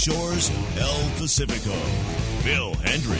Shores of El Pacifico, Phil Hendrie.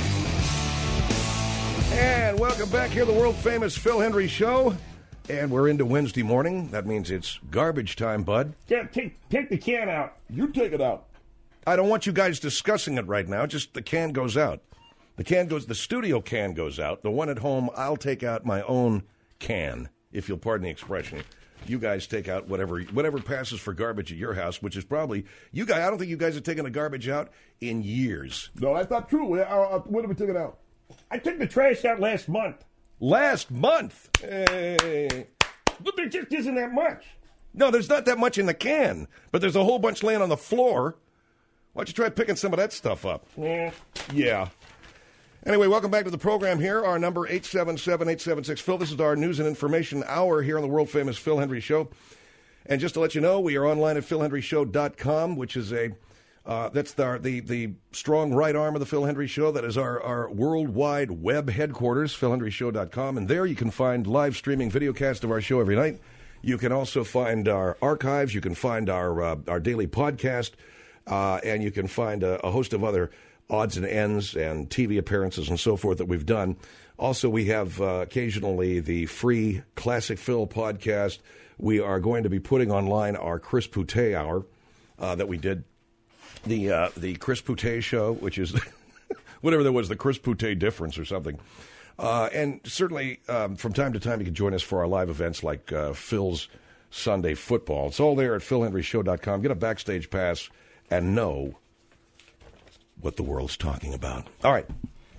And welcome back here, the world-famous Phil Hendrie Show. And we're into Wednesday morning. That means it's garbage time, bud. Yeah, take the can out. You take it out. I don't want you guys discussing it right now. Just the can goes out. The studio can goes out. The one at home, I'll take out my own can, if you'll pardon the expression. You guys take out whatever passes for garbage at your house, which is probably you guys. I don't think you guys have taken the garbage out in years. No, that's not true. When did we take it out? I took the trash out last month. Last month? Hey. But there just isn't that much. No, there's not that much in the can, but there's a whole bunch laying on the floor. Why don't you try picking some of that stuff up? Yeah. Anyway, welcome back to the program here. Our number, 877-876-PHIL. This is our news and information hour here on the world-famous Phil Hendrie Show. And just to let you know, we are online at philhendrieshow.com, which is that's the strong right arm of the Phil Hendrie Show. That is our worldwide web headquarters, philhendrieshow.com. And there you can find live streaming videocast of our show every night. You can also find our archives. You can find our daily podcast. And you can find a host of other odds and ends and TV appearances and so forth that we've done. Also, we have occasionally the free Classic Phil podcast. We are going to be putting online our Chris Poutet hour that we did. The Chris Poutet show, which is whatever there was, the Chris Poutet difference or something. And certainly from time to time you can join us for our live events like Phil's Sunday Football. It's all there at philhendrieshow.com. Get a backstage pass and know what the world's talking about. All right.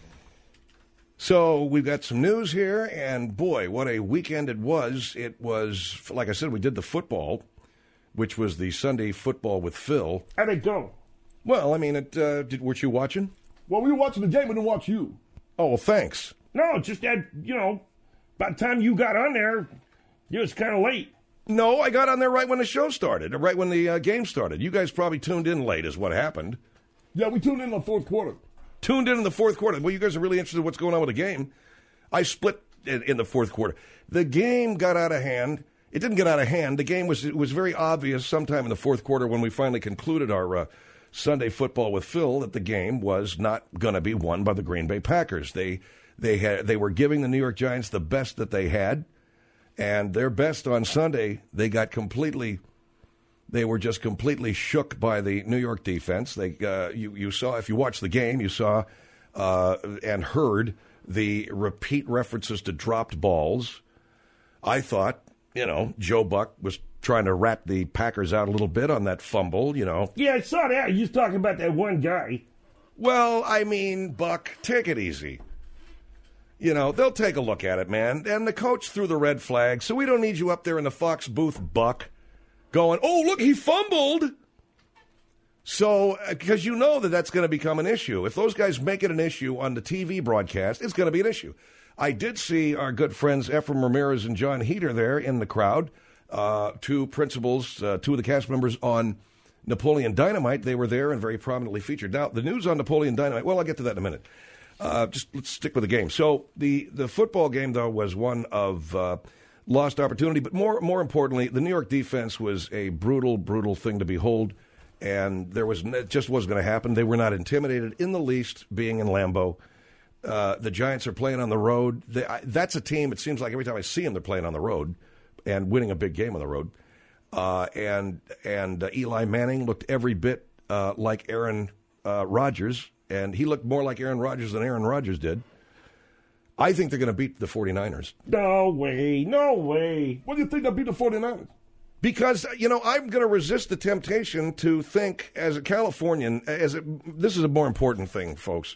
So we've got some news here, and boy, what a weekend it was. It was, like I said, we did the football, which was the Sunday Football with Phil. How'd it go? Well, I mean, weren't you watching? Well, we were watching the game. We didn't watch you. Oh, well, thanks. No, just that, by the time you got on there, it was kind of late. No, I got on there right when the show started, right when the game started. You guys probably tuned in late is what happened. Yeah, we tuned in the fourth quarter. Tuned in the fourth quarter. Well, you guys are really interested in what's going on with the game. I split in the fourth quarter. The game got out of hand. It didn't get out of hand. The game was very obvious sometime in the fourth quarter when we finally concluded our Sunday Football with Phil that the game was not going to be won by the Green Bay Packers. They were giving the New York Giants the best that they had, and their best on Sunday, they were just completely shook by the New York defense. You saw, if you watched the game, you saw and heard the repeat references to dropped balls. I thought, Joe Buck was trying to rat the Packers out a little bit on that fumble, Yeah, I saw that. You was talking about that one guy. Well, I mean, Buck, take it easy. They'll take a look at it, man. And the coach threw the red flag, so we don't need you up there in the Fox booth, Buck, going, oh, look, he fumbled. So, because that's going to become an issue. If those guys make it an issue on the TV broadcast, it's going to be an issue. I did see our good friends Ephraim Ramirez and John Heater there in the crowd, two principals, two of the cast members on Napoleon Dynamite. They were there and very prominently featured. Now, the news on Napoleon Dynamite, well, I'll get to that in a minute. Just let's stick with the game. So the football game, though, was one of lost opportunity. But more importantly, the New York defense was a brutal, brutal thing to behold. And it just wasn't going to happen. They were not intimidated in the least being in Lambeau. The Giants are playing on the road. That's a team, it seems like every time I see them, they're playing on the road and winning a big game on the road. And Eli Manning looked every bit like Aaron Rodgers. And he looked more like Aaron Rodgers than Aaron Rodgers did. I think they're going to beat the 49ers. No way. No way. What do you think they'll beat the 49ers? Because, I'm going to resist the temptation to think as a Californian, this is a more important thing, folks.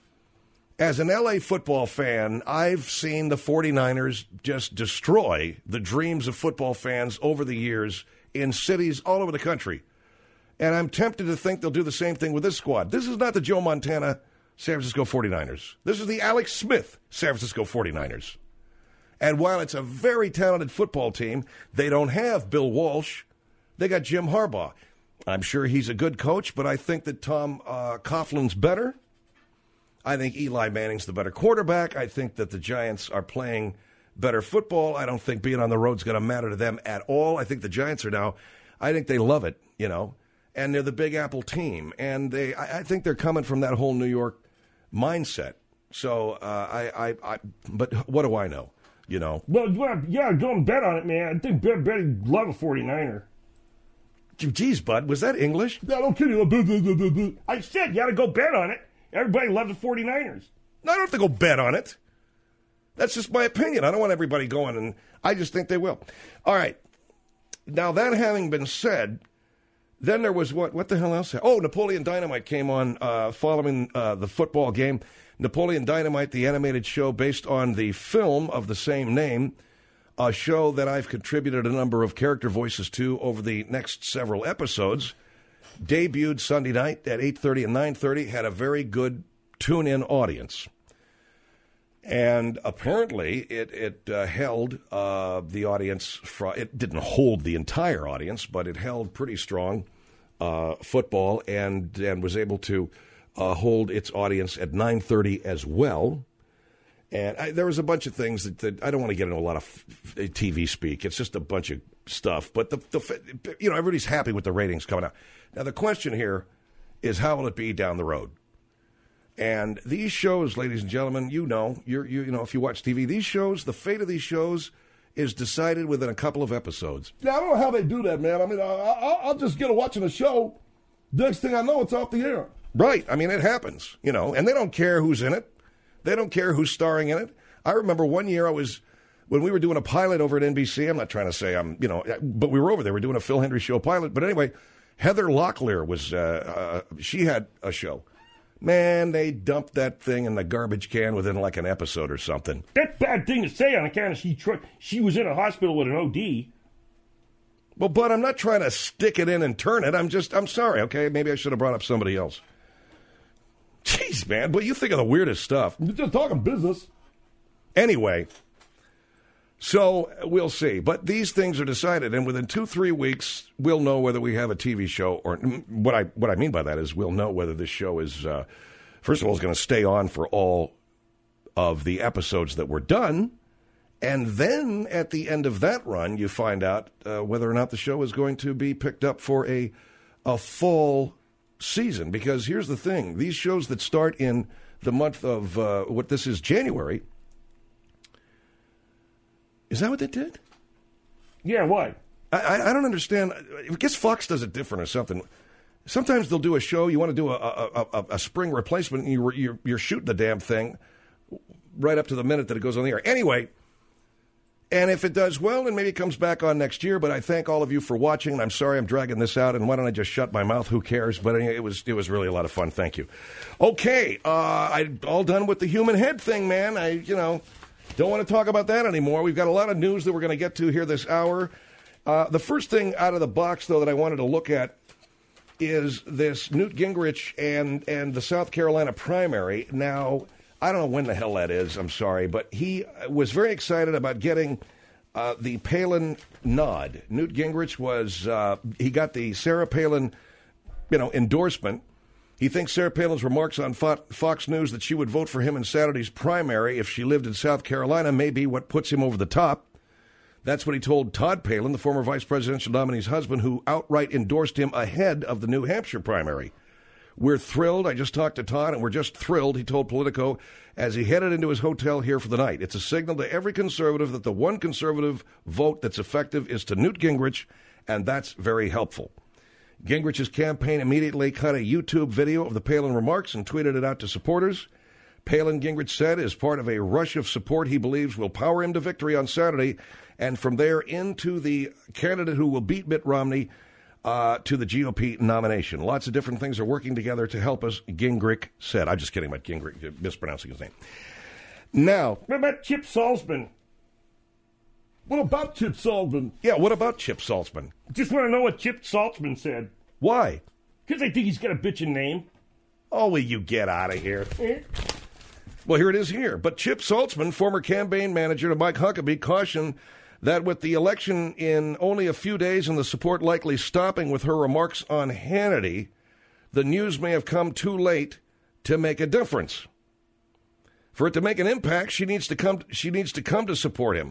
As an LA football fan, I've seen the 49ers just destroy the dreams of football fans over the years in cities all over the country. And I'm tempted to think they'll do the same thing with this squad. This is not the Joe Montana San Francisco 49ers. This is the Alex Smith San Francisco 49ers. And while it's a very talented football team, they don't have Bill Walsh. They got Jim Harbaugh. I'm sure he's a good coach, but I think that Tom Coughlin's better. I think Eli Manning's the better quarterback. I think that the Giants are playing better football. I don't think being on the road is going to matter to them at all. I think the Giants are now, I think they love it, and they're the Big Apple team, and I think they're coming from that whole New York mindset. So but what do I know? You know. Well, yeah, go and bet on it, man. I think Betty love a 49er. Geez, bud, was that English? Yeah, don't kid you. I said you got to go bet on it. Everybody loves the 49ers. No, I don't have to go bet on it. That's just my opinion. I don't want everybody going, and I just think they will. All right. Now, that having been said, then there was what the hell else? Oh, Napoleon Dynamite came on following the football game. Napoleon Dynamite, the animated show based on the film of the same name, a show that I've contributed a number of character voices to over the next several episodes, debuted Sunday night at 8:30 and 9:30, had a very good tune-in audience. And apparently it held the audience, it didn't hold the entire audience, but it held pretty strong football and was able to hold its audience at 9:30 as well. And there was a bunch of things that I don't want to get into a lot of TV speak. It's just a bunch of stuff. But everybody's happy with the ratings coming out. Now the question here is, how will it be down the road? And these shows, ladies and gentlemen, you know if you watch TV, these shows, the fate of these shows is decided within a couple of episodes. Yeah, I don't know how they do that, man. I mean, I'll just get to watching a show. Next thing I know, it's off the air. Right. I mean, it happens, and they don't care who's in it. They don't care who's starring in it. I remember one year when we were doing a pilot over at NBC, I'm not trying to say but we were over there. We were doing a Phil Hendry Show pilot. But anyway, Heather Locklear she had a show. Man, they dumped that thing in the garbage can within like an episode or something. That's a bad thing to say on account of she was in a hospital with an OD. Well, but I'm not trying to stick it in and turn it. I'm sorry, okay? Maybe I should have brought up somebody else. Jeez, man, but you think of the weirdest stuff. You're just talking business. Anyway, so we'll see. But these things are decided, and within 2-3 weeks, we'll know whether we have a TV show or what I mean by that is we'll know whether this show is, first of all, is going to stay on for all of the episodes that were done. And then at the end of that run, you find out whether or not the show is going to be picked up for a fall season. Because here's the thing. These shows that start in the month of, what this is, January. Is that what they did? Yeah, why? I don't understand. I guess Fox does it different or something. Sometimes they'll do a show. You want to do a spring replacement, and you're shooting the damn thing right up to the minute that it goes on the air. Anyway, and if it does well, then maybe it comes back on next year. But I thank all of you for watching. And I'm sorry I'm dragging this out. And why don't I just shut my mouth? Who cares? But anyway, it was really a lot of fun. Thank you. Okay, I'm all done with the human head thing, man. Don't want to talk about that anymore. We've got a lot of news that we're going to get to here this hour. The first thing out of the box, though, that I wanted to look at is this Newt Gingrich and the South Carolina primary. Now, I don't know when the hell that is. I'm sorry. But he was very excited about getting the Palin nod. Newt Gingrich he got the Sarah Palin, endorsement. He thinks Sarah Palin's remarks on Fox News that she would vote for him in Saturday's primary if she lived in South Carolina may be what puts him over the top. That's what he told Todd Palin, the former vice presidential nominee's husband, who outright endorsed him ahead of the New Hampshire primary. We're thrilled. I just talked to Todd, and we're just thrilled, he told Politico, as he headed into his hotel here for the night. It's a signal to every conservative that the one conservative vote that's effective is to Newt Gingrich, and that's very helpful. Gingrich's campaign immediately cut a YouTube video of the Palin remarks and tweeted it out to supporters. Palin, Gingrich said, is part of a rush of support he believes will power him to victory on Saturday, and from there into the candidate who will beat Mitt Romney to the GOP nomination. Lots of different things are working together to help us, Gingrich said. I'm just kidding about Gingrich, mispronouncing his name. Now, what about Chip Salzman? What about Chip Salzman? Yeah, what about Chip Salzman? Just want to know what Chip Salzman said. Why? Because I think he's got a bitchin' name. Oh, will you get out of here? Well, here it is here. But Chip Salzman, former campaign manager to Mike Huckabee, cautioned that with the election in only a few days and the support likely stopping with her remarks on Hannity, the news may have come too late to make a difference. For it to make an impact, she needs to come to support him.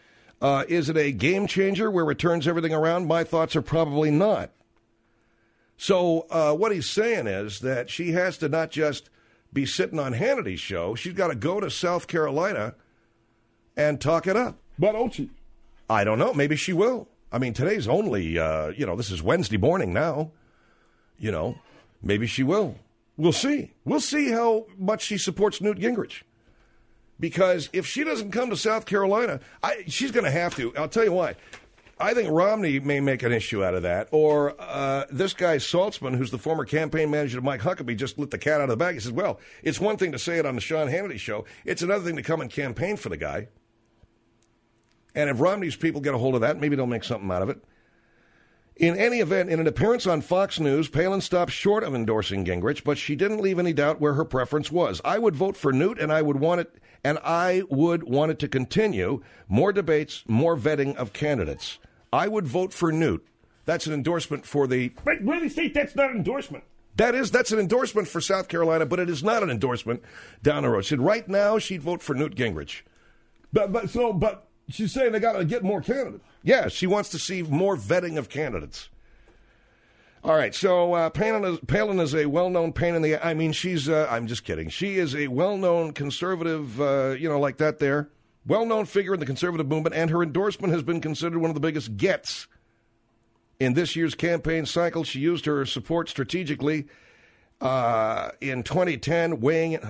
Is it a game changer where it turns everything around? My thoughts are probably not. So what he's saying is that she has to not just be sitting on Hannity's show. She's got to go to South Carolina and talk it up. But don't she? I don't know. Maybe she will. I mean, today's only, this is Wednesday morning now. Maybe she will. We'll see. We'll see how much she supports Newt Gingrich. Because if she doesn't come to South Carolina, she's going to have to. I'll tell you why. I think Romney may make an issue out of that. Or this guy, Saltzman, who's the former campaign manager of Mike Huckabee, just let the cat out of the bag. He says, well, it's one thing to say it on the Sean Hannity show. It's another thing to come and campaign for the guy. And if Romney's people get a hold of that, maybe they'll make something out of it. In any event, in an appearance on Fox News, Palin stopped short of endorsing Gingrich, but she didn't leave any doubt where her preference was. I would vote for Newt, and I would want it to continue. More debates, more vetting of candidates. I would vote for Newt. That's an endorsement for the... But really state that's not an endorsement. That's an endorsement for South Carolina, but it is not an endorsement down the road. She said right now she'd vote for Newt Gingrich. But she's saying they got to get more candidates. Yeah, she wants to see more vetting of candidates. All right, so Palin is a well-known pain in the... I mean, she's... I'm just kidding. She is a well-known conservative, like that there. Well-known figure in the conservative movement, and her endorsement has been considered one of the biggest gets. In this year's campaign cycle, she used her support strategically. In 2010, weighing in on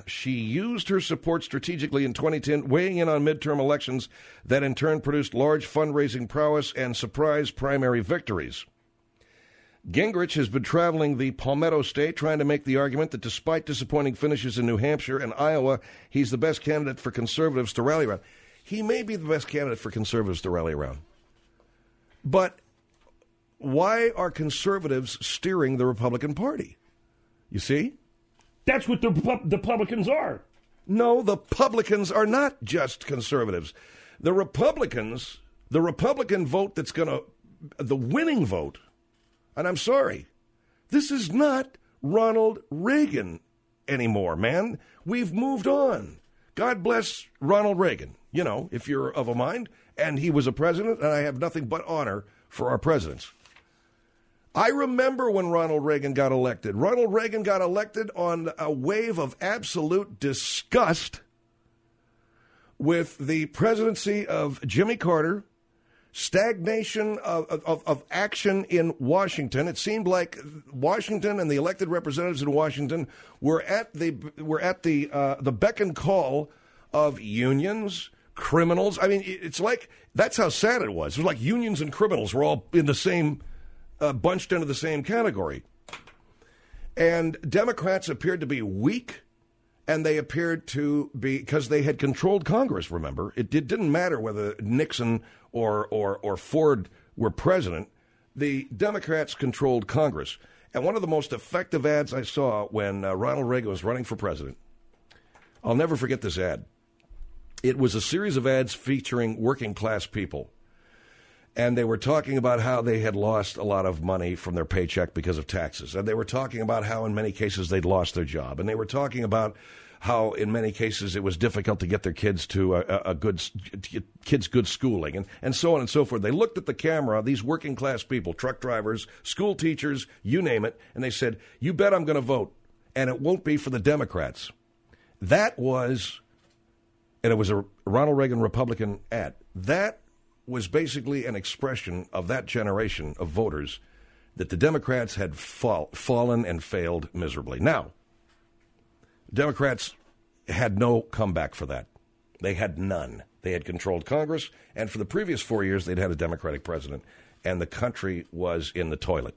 midterm elections that in turn produced large fundraising prowess and surprise primary victories. Gingrich has been traveling the Palmetto State trying to make the argument that despite disappointing finishes in New Hampshire and Iowa, he's the best candidate for conservatives to rally around. He may be the best candidate for conservatives to rally around. But why are conservatives steering the Republican Party? You see? That's what the Republicans are. No, the publicans are not just conservatives. The Republican vote that's going to, the winning vote, and I'm sorry, this is not Ronald Reagan anymore, man. We've moved on. God bless Ronald Reagan, if you're of a mind, and he was a president, and I have nothing but honor for our presidents. I remember when Ronald Reagan got elected. Ronald Reagan got elected on a wave of absolute disgust with the presidency of Jimmy Carter, stagnation of action in Washington. It seemed like Washington and the elected representatives in Washington were at the beck and call of unions, criminals. I mean, it's like, that's how sad it was. It was like unions and criminals were all in the same... bunched into the same category. And Democrats appeared to be weak, and they appeared to be, because they had controlled Congress, remember. It didn't matter whether Nixon or Ford were president. The Democrats controlled Congress. And one of the most effective ads I saw when Ronald Reagan was running for president, I'll never forget this ad. It was a series of ads featuring working class people. And they were talking about how they had lost a lot of money from their paycheck because of taxes. And they were talking about how in many cases they'd lost their job. And they were talking about how in many cases it was difficult to get their kids to good schooling and so on and so forth. They looked at the camera, these working class people, truck drivers, school teachers, you name it, and they said, you bet I'm going to vote. And it won't be for the Democrats. That was, and it was a Ronald Reagan Republican ad. That was basically an expression of that generation of voters that the Democrats had fallen and failed miserably. Now, Democrats had no comeback for that. They had none. They had controlled Congress, and for the previous 4 years, they'd had a Democratic president, and the country was in the toilet.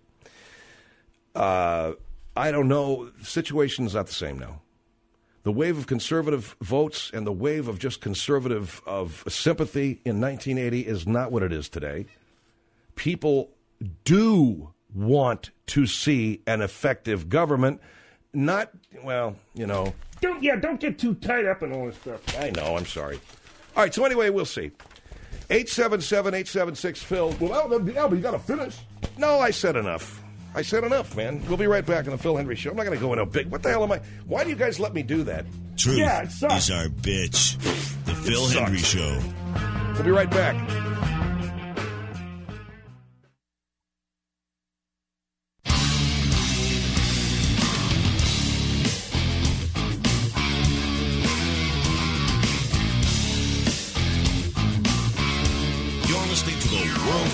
I don't know. The situation's not the same now. The wave of conservative votes and the wave of just conservative of sympathy in 1980 is not what it is today. People do want to see an effective government. Not, Don't get too tied up in all this stuff. I know, I'm sorry. All right, so anyway, we'll see. 877-876-PHIL. Well, but you got to finish. No, I said enough. Man. We'll be right back on the Phil Hendrie Show. I'm not going to go into big. What the hell am I? Why do you guys let me do that? Truth Yeah, it sucks. is our bitch. The Phil Hendrie Show. We'll be right back.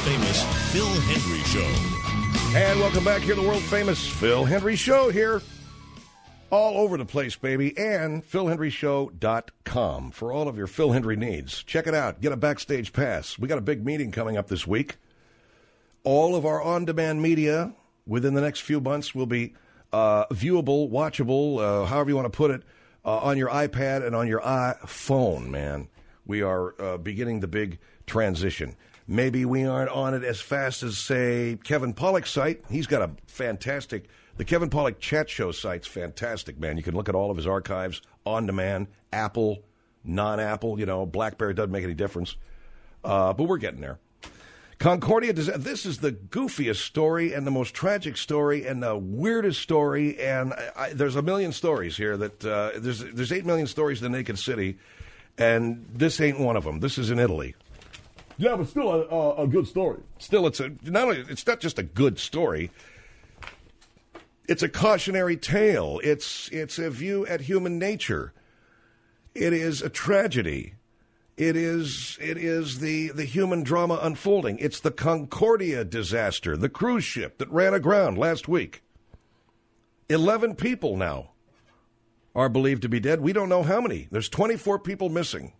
famous Phil Hendry Show. And welcome back here to the world famous Phil Hendry Show here. All over the place, baby. And PhilHenryShow.com for all of your Phil Hendry needs. Check it out. Get a backstage pass. We got a big meeting coming up this week. All of our on-demand media within the next few months will be viewable, watchable, however you want to put it, on your iPad and on your iPhone, man. We are beginning the big transition. Maybe we aren't on it as fast as, say, Kevin Pollak's site. He's got a fantastic... The Kevin Pollak Chat Show site's fantastic, man. You can look at all of his archives on demand, Apple, non-Apple, BlackBerry, doesn't make any difference. But we're getting there. Concordia, this is the goofiest story and the most tragic story and the weirdest story. And there's a million stories here that there's 8 million stories in the Naked City, and this ain't one of them. This is in Italy. Yeah, but still a good story. Still, it's not just a good story. It's a cautionary tale. It's a view at human nature. It is a tragedy. It is the human drama unfolding. It's the Concordia disaster, the cruise ship that ran aground last week. 11 people now are believed to be dead. We don't know how many. There's 24 people missing.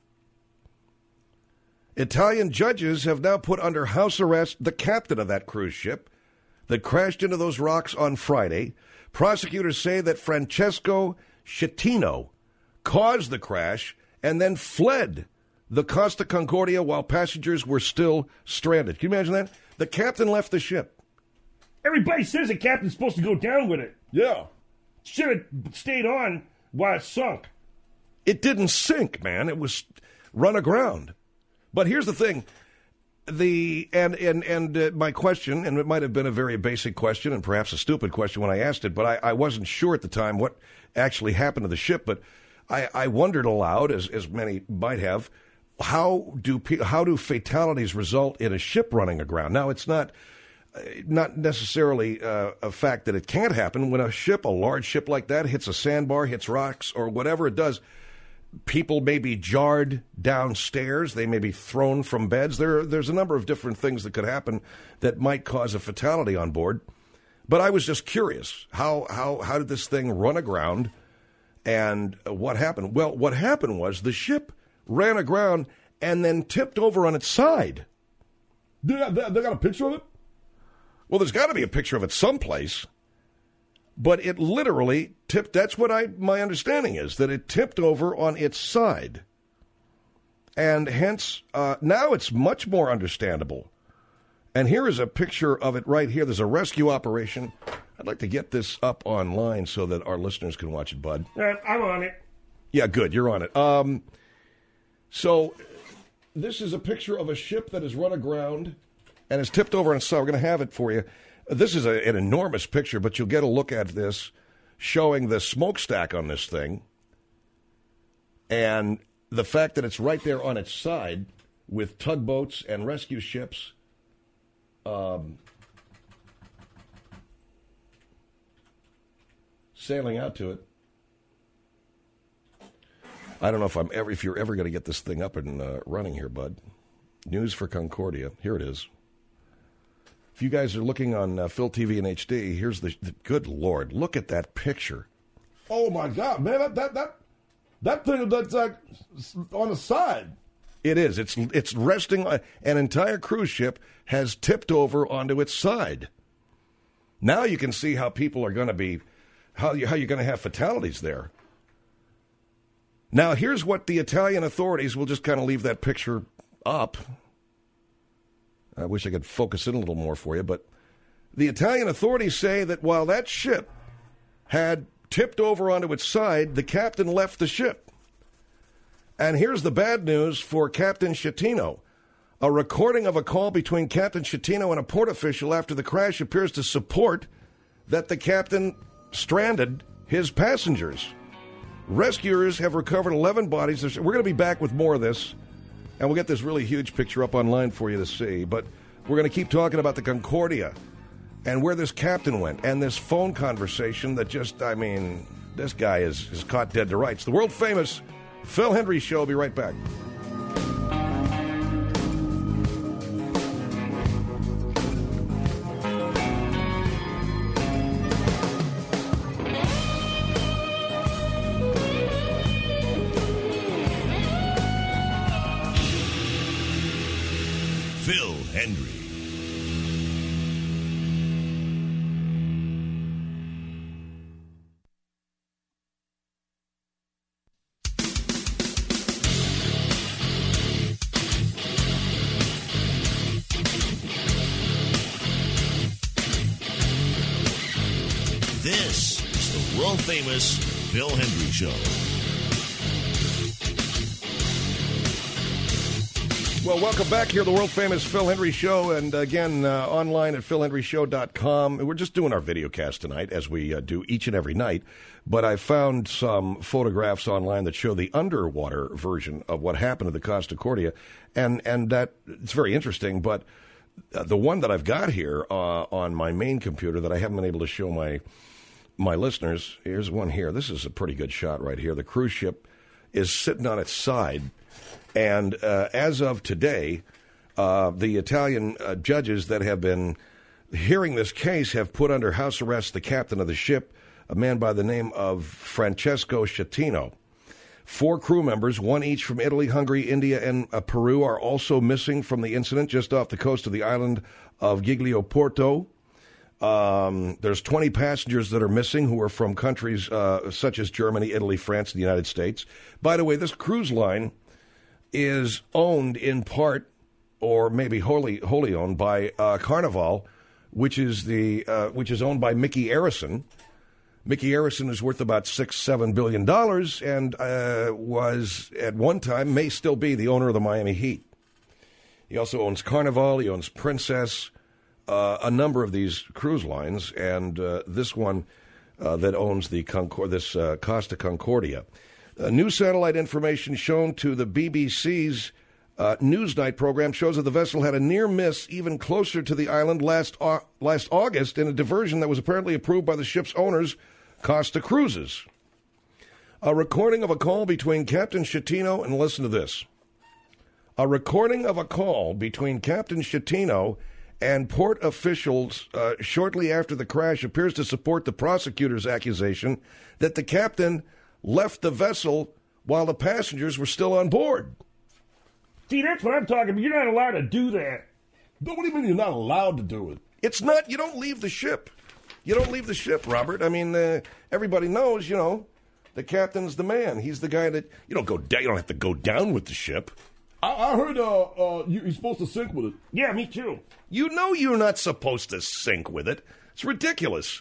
Italian judges have now put under house arrest the captain of that cruise ship that crashed into those rocks on Friday. Prosecutors say that Francesco Schettino caused the crash and then fled the Costa Concordia while passengers were still stranded. Can you imagine that? The captain left the ship. Everybody says the captain's supposed to go down with it. Yeah. Should have stayed on while it sunk. It didn't sink, man. It was run aground. But here's the thing. My question, and it might have been a very basic question and perhaps a stupid question when I asked it, but I wasn't sure at the time what actually happened to the ship. But I wondered aloud, as many might have, how do fatalities result in a ship running aground? Now, it's not necessarily a fact that it can't happen. When a large ship like that hits a sandbar, hits rocks, or whatever it does, people may be jarred downstairs. They may be thrown from beds. There's a number of different things that could happen that might cause a fatality on board. But I was just curious. How did this thing run aground, and what happened? Well, what happened was the ship ran aground and then tipped over on its side. They got a picture of it? Well, there's got to be a picture of it someplace. But it literally tipped. That's what my understanding is, that it tipped over on its side. And hence, now it's much more understandable. And here is a picture of it right here. There's a rescue operation. I'd like to get this up online so that our listeners can watch it, bud. I'm on it. Yeah, good. You're on it. So this is a picture of a ship that has run aground and is tipped over on its side. We're going to have it for you. This is an enormous picture, but you'll get a look at this showing the smokestack on this thing and the fact that it's right there on its side with tugboats and rescue ships. Sailing out to it. I don't know if you're ever going to get this thing up and running here, bud. News for Concordia. Here it is. If you guys are looking on Phil TV and HD, here's the good Lord. Look at that picture. Oh my God, man! That thing that's like on the side. It is. It's resting. An entire cruise ship has tipped over onto its side. Now you can see how people are going to be, how you're going to have fatalities there. Now here's what the Italian authorities will just kind of leave that picture up. I wish I could focus in a little more for you, but the Italian authorities say that while that ship had tipped over onto its side, the captain left the ship. And here's the bad news for Captain Schettino. A recording of a call between Captain Schettino and a port official after the crash appears to support that the captain stranded his passengers. Rescuers have recovered 11 bodies. We're going to be back with more of this. And we'll get this really huge picture up online for you to see. But we're going to keep talking about the Concordia and where this captain went and this phone conversation that just, this guy is caught dead to rights. The world-famous Phil Hendry Show. Will be right back. Phil Hendry. This is the world-famous Phil Hendry Show. Well, welcome back here, the world-famous Phil Hendry Show, and again, online at philhendryshow.com. We're just doing our video cast tonight, as we do each and every night, but I found some photographs online that show the underwater version of what happened to the Costa Concordia, and that it's very interesting, but the one that I've got here on my main computer that I haven't been able to show my listeners, here's one here. This is a pretty good shot right here. The cruise ship is sitting on its side. And as of today, the Italian judges that have been hearing this case have put under house arrest the captain of the ship, a man by the name of Francesco Schettino. 4 crew members, one each from Italy, Hungary, India, and Peru, are also missing from the incident just off the coast of the island of Giglioporto. There's 20 passengers that are missing who are from countries such as Germany, Italy, France, and the United States. By the way, this cruise line is owned in part, or maybe wholly owned by Carnival, which is owned by Mickey Arison. Mickey Arison is worth about $6-7 billion and was at one time, may still be, the owner of the Miami Heat. He also owns Carnival. He owns Princess, a number of these cruise lines, and this one that owns the Costa Concordia. New satellite information shown to the BBC's Newsnight program shows that the vessel had a near miss even closer to the island last August in a diversion that was apparently approved by the ship's owners, Costa Cruises. A recording of a call between Captain Schettino, and listen to this. A recording of a call between Captain Schettino and port officials shortly after the crash appears to support the prosecutor's accusation that the captain left the vessel while the passengers were still on board. See, that's what I'm talking about. You're not allowed to do that. What do you mean you're not allowed to do it? It's not. You don't leave the ship. You don't leave the ship, Robert. I mean, everybody knows, the captain's the man. He's the guy that, you don't go down. You don't have to go down with the ship. I heard you're supposed to sink with it. Yeah, me too. You know you're not supposed to sink with it. It's ridiculous.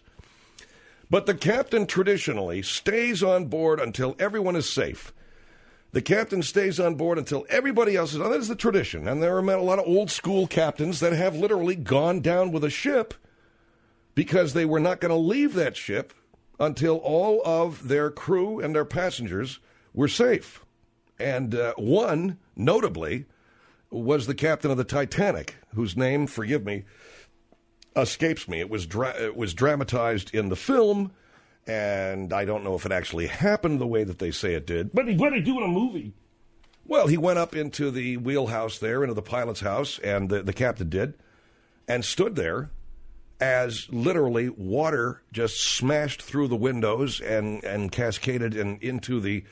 But the captain traditionally stays on board until everyone is safe. The captain stays on board until everybody else is on. That is the tradition. And there are a lot of old school captains that have literally gone down with a ship because they were not going to leave that ship until all of their crew and their passengers were safe. And one, notably, was the captain of the Titanic, whose name, forgive me, escapes me. It was dramatized in the film, and I don't know if it actually happened the way that they say it did. But what they do in a movie? Well, he went up into the wheelhouse there, into the pilot's house, and the captain did, and stood there as literally water just smashed through the windows and cascaded into the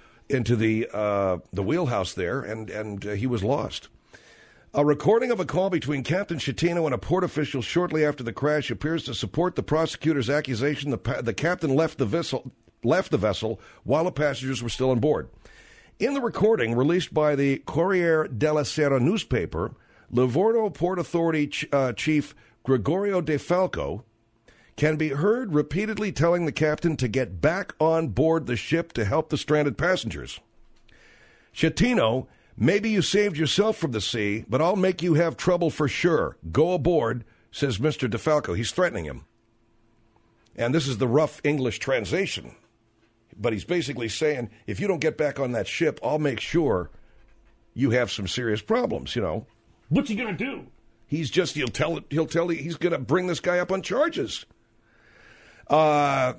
wheelhouse there, and he was lost. A recording of a call between Captain Schettino and a port official shortly after the crash appears to support the prosecutor's accusation the captain left the vessel while the passengers were still on board. In the recording released by the Corriere della Sera newspaper, Livorno Port Authority Chief Gregorio De Falco can be heard repeatedly telling the captain to get back on board the ship to help the stranded passengers. Schettino, maybe you saved yourself from the sea, but I'll make you have trouble for sure. Go aboard, says Mr. DeFalco. He's threatening him. And this is the rough English translation. But he's basically saying, if you don't get back on that ship, I'll make sure you have some serious problems, What's he going to do? He'll tell you he's going to bring this guy up on charges. Now,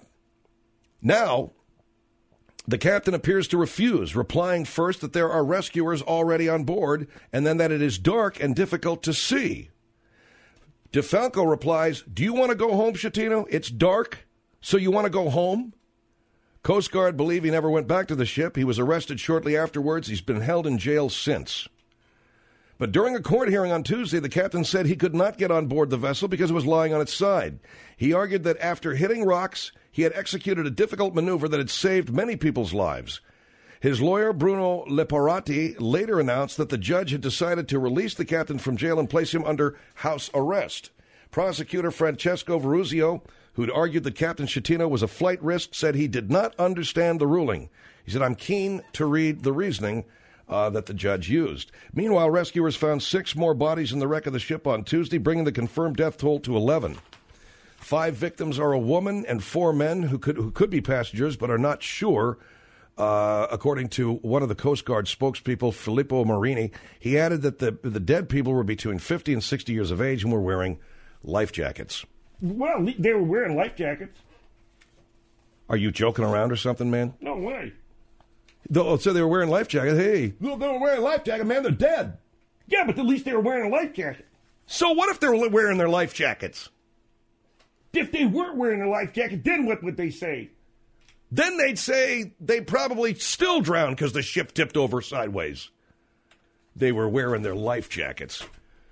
the captain appears to refuse, replying first that there are rescuers already on board, and then that it is dark and difficult to see. DeFalco replies, do you want to go home, Schettino? It's dark, so you want to go home? Coast Guard believe he never went back to the ship. He was arrested shortly afterwards. He's been held in jail since. But during a court hearing on Tuesday, the captain said he could not get on board the vessel because it was lying on its side. He argued that after hitting rocks, he had executed a difficult maneuver that had saved many people's lives. His lawyer, Bruno Leparati, later announced that the judge had decided to release the captain from jail and place him under house arrest. Prosecutor Francesco Veruzio, who'd argued that Captain Schettino was a flight risk, said he did not understand the ruling. He said, "I'm keen to read the reasoning that the judge used." Meanwhile, rescuers found 6 more bodies in the wreck of the ship on Tuesday, bringing the confirmed death toll to 11. 5 victims are a woman and 4 men who could be passengers but are not sure, according to one of the Coast Guard spokespeople, Filippo Marini. He added that the dead people were between 50 and 60 years of age and were wearing life jackets. Well, they were wearing life jackets. Are you joking around or something, man? No way. So they were wearing life jackets. Hey. No, they were wearing a life jacket, man. They're dead. Yeah, but at least they were wearing a life jacket. So what if they're wearing their life jackets? If they weren't wearing a life jacket, then what would they say? Then they'd say they probably still drowned because the ship tipped over sideways. They were wearing their life jackets.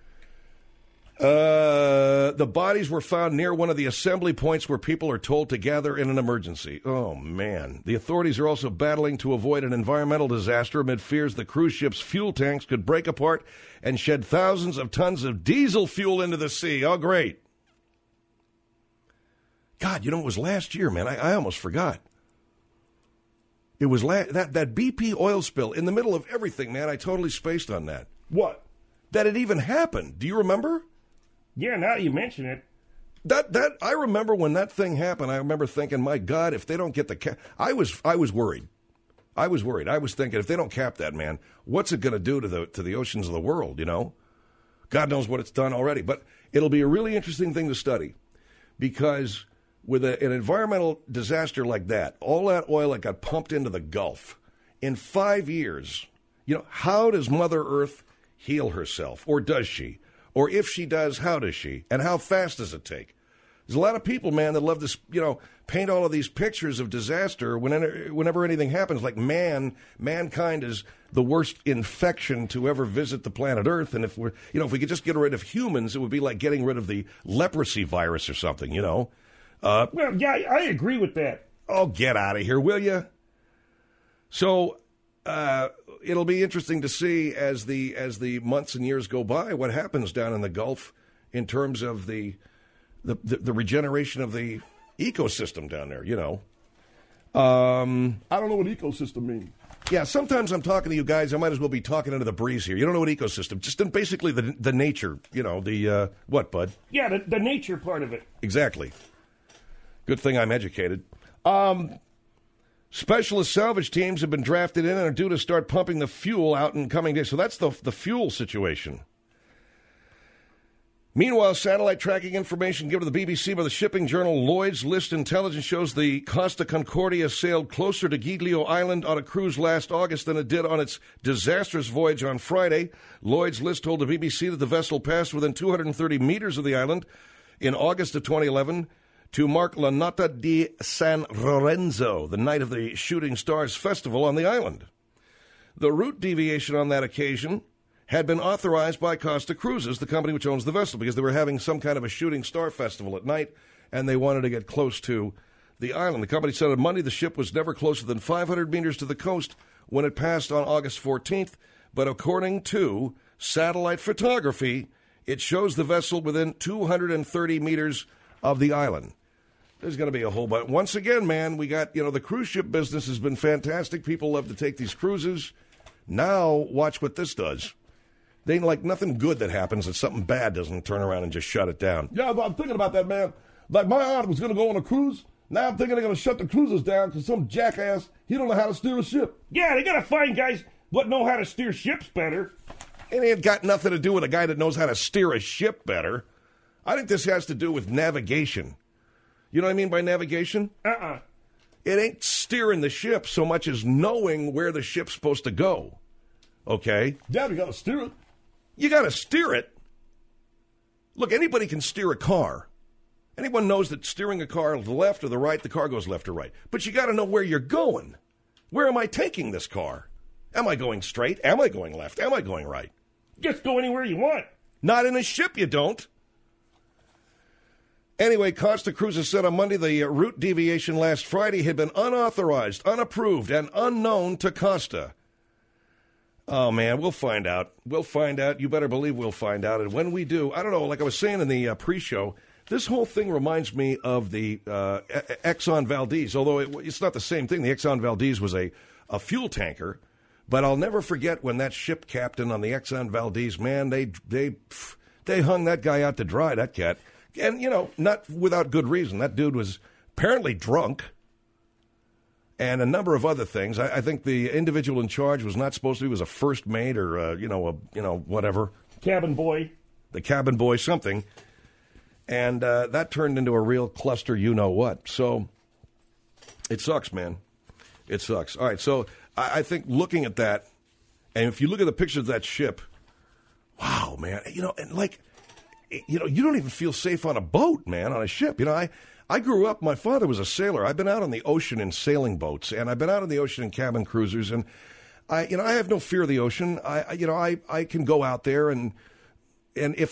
The bodies were found near one of the assembly points where people are told to gather in an emergency. Oh, man. The authorities are also battling to avoid an environmental disaster amid fears the cruise ship's fuel tanks could break apart and shed thousands of tons of diesel fuel into the sea. Oh, great. God, it was last year, man. I almost forgot. It was that BP oil spill in the middle of everything, man. I totally spaced on that. What? That it even happened. Do you remember? Yeah, now you mention it. That I remember when that thing happened. I remember thinking, my God, if they don't get the cap, I was worried. I was worried. I was thinking, if they don't cap that, man, what's it going to do to the oceans of the world? God knows what it's done already. But it'll be a really interesting thing to study, because with an environmental disaster like that, all that oil that got pumped into the Gulf in 5 years, how does Mother Earth heal herself, or does she? Or if she does, how does she? And how fast does it take? There's a lot of people, man, that love to, paint all of these pictures of disaster whenever anything happens. Like mankind is the worst infection to ever visit the planet Earth. And if we could just get rid of humans, it would be like getting rid of the leprosy virus or something, Well, yeah, I agree with that. Oh, get out of here, will you? So, it'll be interesting to see as the months and years go by what happens down in the Gulf in terms of the regeneration of the ecosystem down there. I don't know what ecosystem means. Yeah, sometimes I'm talking to you guys. I might as well be talking into the breeze here. You don't know what ecosystem? Just basically the nature. What, bud? Yeah, the nature part of it. Exactly. Good thing I'm educated. Specialist salvage teams have been drafted in and are due to start pumping the fuel out in coming days. So that's the fuel situation. Meanwhile, satellite tracking information given to the BBC by the shipping journal Lloyd's List Intelligence shows the Costa Concordia sailed closer to Giglio Island on a cruise last August than it did on its disastrous voyage on Friday. Lloyd's List told the BBC that the vessel passed within 230 meters of the island in August of 2011 to mark La Nota di San Lorenzo, the night of the Shooting Stars Festival on the island. The route deviation on that occasion had been authorized by Costa Cruises, the company which owns the vessel, because they were having some kind of a Shooting Star Festival at night, and they wanted to get close to the island. The company said on Monday the ship was never closer than 500 meters to the coast when it passed on August 14th, but according to satellite photography, it shows the vessel within 230 meters of the island. There's going to be a whole bunch. Once again, man, we got, the cruise ship business has been fantastic. People love to take these cruises. Now, watch what this does. They ain't like nothing good that happens that something bad doesn't turn around and just shut it down. Yeah, I'm thinking about that, man. Like, my aunt was going to go on a cruise. Now I'm thinking they're going to shut the cruises down because some jackass, he don't know how to steer a ship. Yeah, they got to find guys what know how to steer ships better. It ain't got nothing to do with a guy that knows how to steer a ship better. I think this has to do with navigation. You know what I mean by navigation? It ain't steering the ship so much as knowing where the ship's supposed to go. Okay? Yeah, you got to steer it. You got to steer it. Look, anybody can steer a car. Anyone knows that steering a car to the left or the right, the car goes left or right. But you got to know where you're going. Where am I taking this car? Am I going straight? Am I going left? Am I going right? Just go anywhere you want. Not in a ship, you don't. Anyway, Costa Cruises said on Monday the route deviation last Friday had been unauthorized, unapproved, and unknown to Costa. Oh, man, we'll find out. We'll find out. You better believe we'll find out. And when we do, I don't know, like I was saying in the pre-show, this whole thing reminds me of the Exxon Valdez, although it's not the same thing. The Exxon Valdez was a fuel tanker. But I'll never forget when that ship captain on the Exxon Valdez, man, they hung that guy out to dry, that cat. And, you know, not without good reason. That dude was apparently drunk and a number of other things. I think the individual in charge was not supposed to be, was a first mate or, whatever. Cabin boy. The cabin boy, something. And that turned into a real cluster you-know-what. So it sucks, man. It sucks. All right, so I think looking at that, and if you look at the picture of that ship, wow, man, you don't even feel safe on a boat, man, on a ship. You know, I grew up, my father was a sailor. I've been out on the ocean in sailing boats, and I've been out on the ocean in cabin cruisers, and I have no fear of the ocean. I can go out there, and if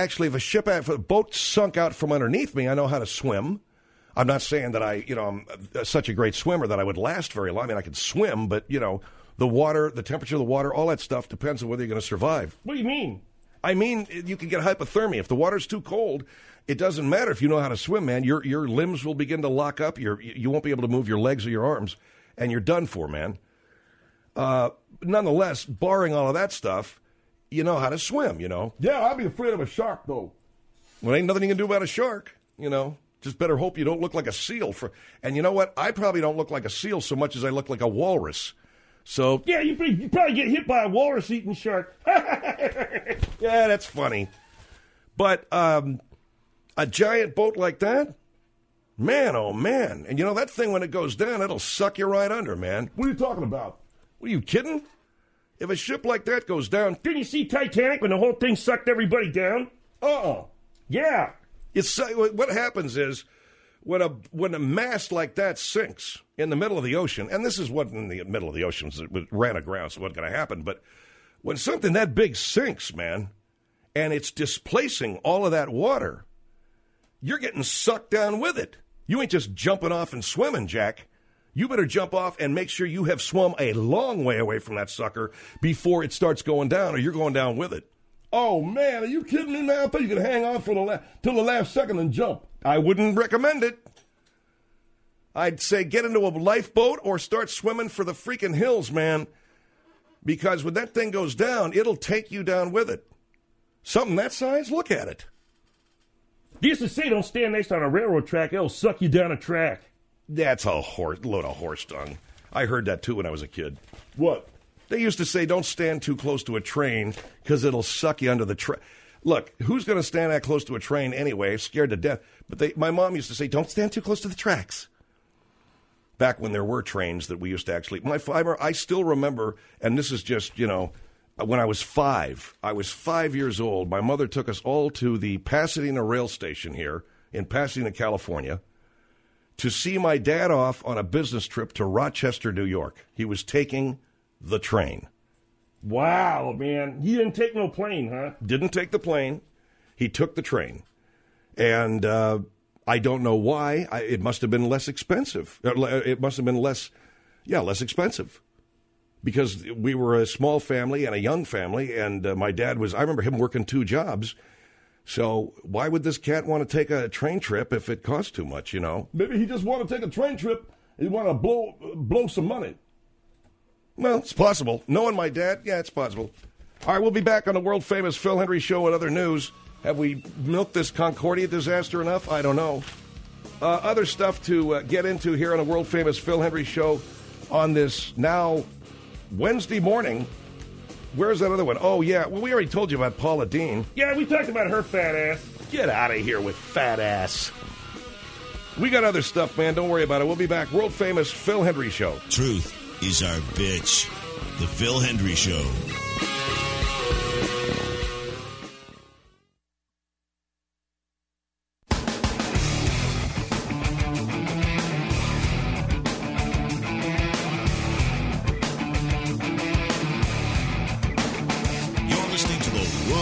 a boat sunk out from underneath me, I know how to swim. I'm not saying that I'm such a great swimmer that I would last very long. I mean, I could swim, but, the water, the temperature of the water, all that stuff depends on whether you're going to survive. What do you mean? I mean, you can get hypothermia. If the water's too cold, it doesn't matter if you know how to swim, man. Your limbs will begin to lock up. You won't be able to move your legs or your arms, and you're done for, man. Nonetheless, barring all of that stuff, you know how to swim, Yeah, I'd be afraid of a shark, though. Well, ain't nothing you can do about a shark, Just better hope you don't look like a seal. And you know what? I probably don't look like a seal so much as I look like a walrus. So yeah, you probably get hit by a walrus-eating shark. Yeah, that's funny. But a giant boat like that? Man, oh, man. And that thing, when it goes down, it'll suck you right under, man. What are you talking about? What, are you kidding? If a ship like that goes down... Didn't you see Titanic when the whole thing sucked everybody down? Yeah. What happens is when a mast like that sinks in the middle of the ocean, and this is what in the middle of the ocean it ran aground, so what's going to happen? But when something that big sinks, man, and it's displacing all of that water, you're getting sucked down with it. You ain't just jumping off and swimming, Jack. You better jump off and make sure you have swum a long way away from that sucker before it starts going down, or you're going down with it. Oh, man, are you kidding me, man? I thought you could hang on till the last second and jump. I wouldn't recommend it. I'd say get into a lifeboat or start swimming for the freaking hills, man. Because when that thing goes down, it'll take you down with it. Something that size, look at it. They used to say don't stand next on a railroad track, it'll suck you down a track. That's a load of horse dung. I heard that, too, when I was a kid. What? They used to say, don't stand too close to a train because it'll suck you under the track. Look, who's going to stand that close to a train anyway, scared to death? But my mom used to say, don't stand too close to the tracks. Back when there were trains that we used to actually... I still remember, and this is just, when I was 5. I was 5 years old. My mother took us all to the Pasadena rail station here in Pasadena, California, to see my dad off on a business trip to Rochester, New York. He was taking the train. Wow, man. He didn't take no plane, huh? Didn't take the plane. He took the train. And I don't know why. It must have been less expensive. It must have been less expensive. Because we were a small family and a young family, and my dad I remember him working 2 jobs. So why would this cat want to take a train trip if it costs too much, Maybe he just want to take a train trip. He want to blow some money. Well, it's possible. Knowing my dad, yeah, it's possible. All right, we'll be back on the world-famous Phil Hendrie Show and other news. Have we milked this Concordia disaster enough? I don't know. Other stuff to get into here on the world-famous Phil Hendrie Show on this now Wednesday morning. Where's that other one? Oh, yeah. Well, we already told you about Paula Deen. Yeah, we talked about her fat ass. Get out of here with fat ass. We got other stuff, man. Don't worry about it. We'll be back. World-famous Phil Hendrie Show. Truth is our bitch. The Phil Hendrie Show. You're listening to the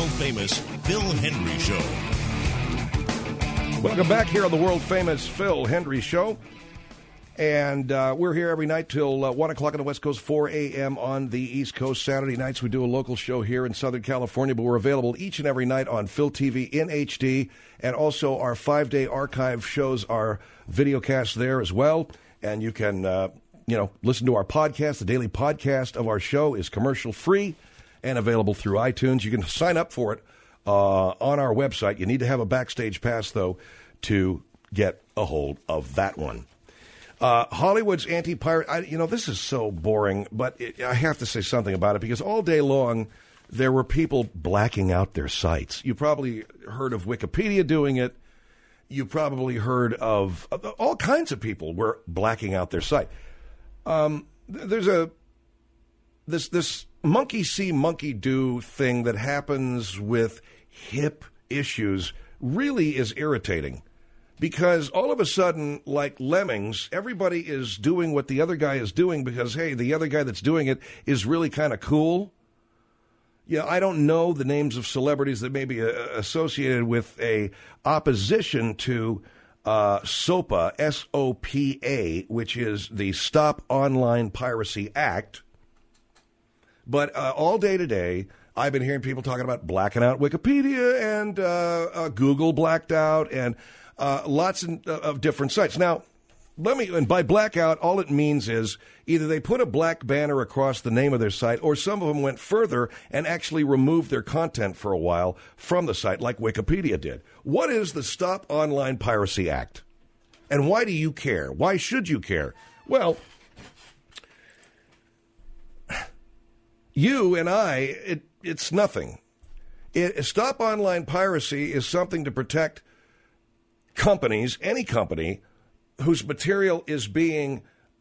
world-famous Phil Hendrie Show. Welcome back here on the world-famous Phil Hendrie Show. And we're here every night till 1 o'clock on the West Coast, 4 a.m. on the East Coast. Saturday nights we do a local show here in Southern California, but we're available each and every night on Phil TV in HD. And also our 5-day archive shows are videocast there as well. And you can, listen to our podcast. The daily podcast of our show is commercial-free and available through iTunes. You can sign up for it on our website. You need to have a backstage pass, though, to get a hold of that one. Hollywood's anti-pirate, this is so boring, but I have to say something about it because all day long there were people blacking out their sites. You probably heard of Wikipedia doing it. You probably heard of all kinds of people were blacking out their site. There's this monkey see, monkey do thing that happens with hip issues really is irritating. Because all of a sudden, like lemmings, everybody is doing what the other guy is doing because, hey, the other guy that's doing it is really kind of cool. Yeah, I don't know the names of celebrities that may be associated with a opposition to SOPA, S-O-P-A, which is the Stop Online Piracy Act. But all day today, I've been hearing people talking about blacking out Wikipedia and Google blacked out and lots of different sites. Now, and by blackout, all it means is either they put a black banner across the name of their site, or some of them went further and actually removed their content for a while from the site, like Wikipedia did. What is the Stop Online Piracy Act? And why do you care? Why should you care? Well, you and I, it's nothing. Stop Online Piracy is something to protect companies, any company whose material is being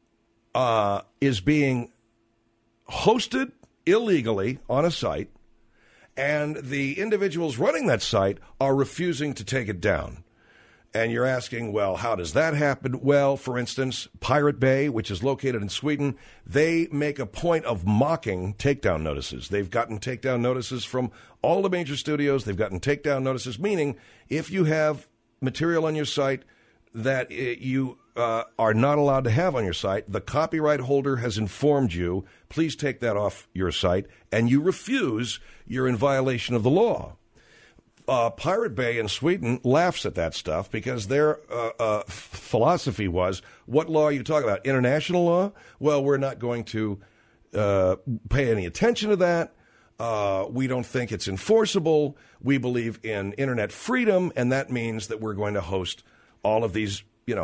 hosted illegally on a site, and the individuals running that site are refusing to take it down. And you're asking, well, how does that happen? Well, for instance, Pirate Bay, which is located in Sweden, they make a point of mocking takedown notices. They've gotten takedown notices from all the major studios. They've gotten takedown notices, meaning if you have material on your site that you are not allowed to have on your site, the copyright holder has informed you, please take that off your site, and you refuse, you're in violation of the law. Pirate Bay in Sweden laughs at that stuff because their philosophy was, what law are you talking about? International law? Well, we're not going to pay any attention to that. We don't think it's enforceable. We believe in internet freedom, and that means that we're going to host all of these,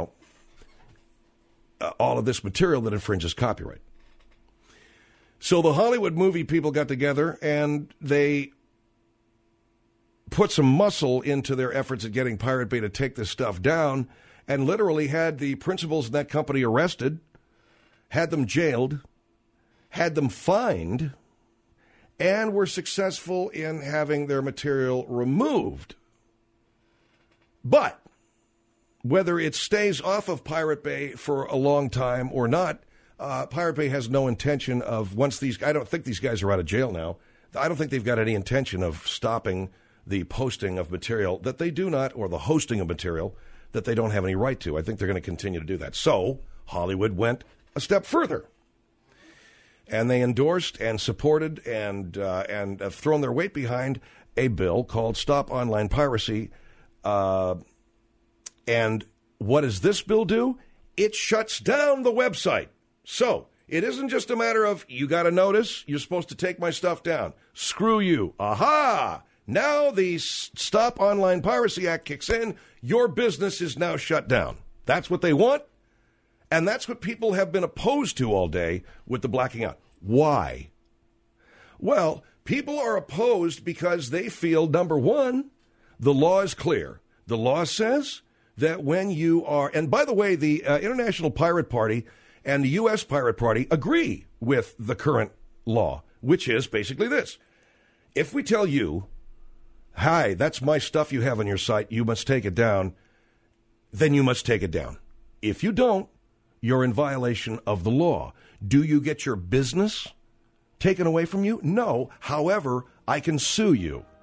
all of this material that infringes copyright. So the Hollywood movie people got together, and they put some muscle into their efforts at getting Pirate Bay to take this stuff down, and literally had the principals in that company arrested, had them jailed, had them fined, and were successful in having their material removed. But whether it stays off of Pirate Bay for a long time or not, Pirate Bay has no intention of, I don't think these guys are out of jail now, I don't think they've got any intention of stopping the posting of material that they do not, or the hosting of material that they don't have any right to. I think they're going to continue to do that. So Hollywood went a step further. And they endorsed and supported and have thrown their weight behind a bill called Stop Online Piracy. And what does this bill do? It shuts down the website. So it isn't just a matter of, you got a notice, you're supposed to take my stuff down. Screw you. Aha! Now the Stop Online Piracy Act kicks in. Your business is now shut down. That's what they want. And that's what people have been opposed to all day with the blacking out. Why? Well, people are opposed because they feel, number one, the law is clear. The law says that when you are, and by the way, the International Pirate Party and the U.S. Pirate Party agree with the current law, which is basically this. If we tell you, hi, that's my stuff you have on your site, you must take it down, then you must take it down. If you don't, you're in violation of the law. Do you get your business taken away from you? No. However, I can sue you.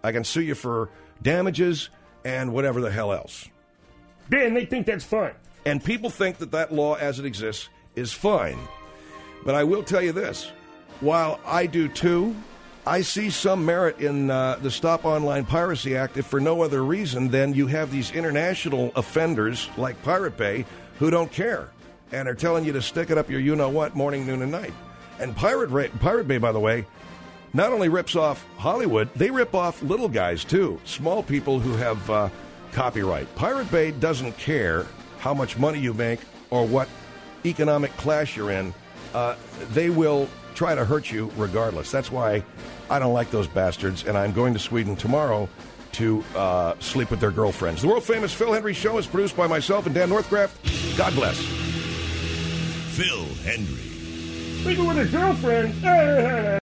I can sue you for damages and whatever the hell else. Yeah, and they think that's fine. And people think that that law as it exists is fine. But I will tell you this. While I do too, I see some merit in the Stop Online Piracy Act if for no other reason than you have these international offenders like Pirate Bay who don't care and are telling you to stick it up your you-know-what morning, noon, and night. And Pirate Bay, by the way, not only rips off Hollywood, they rip off little guys too, small people who have copyright. Pirate Bay doesn't care how much money you make or what economic class you're in. They will try to hurt you regardless. That's why I don't like those bastards, and I'm going to Sweden tomorrow to sleep with their girlfriends. The world-famous Phil Hendrie Show is produced by myself and Dan Northcraft. God bless. Phil Hendrie. Sleeping with a girlfriend.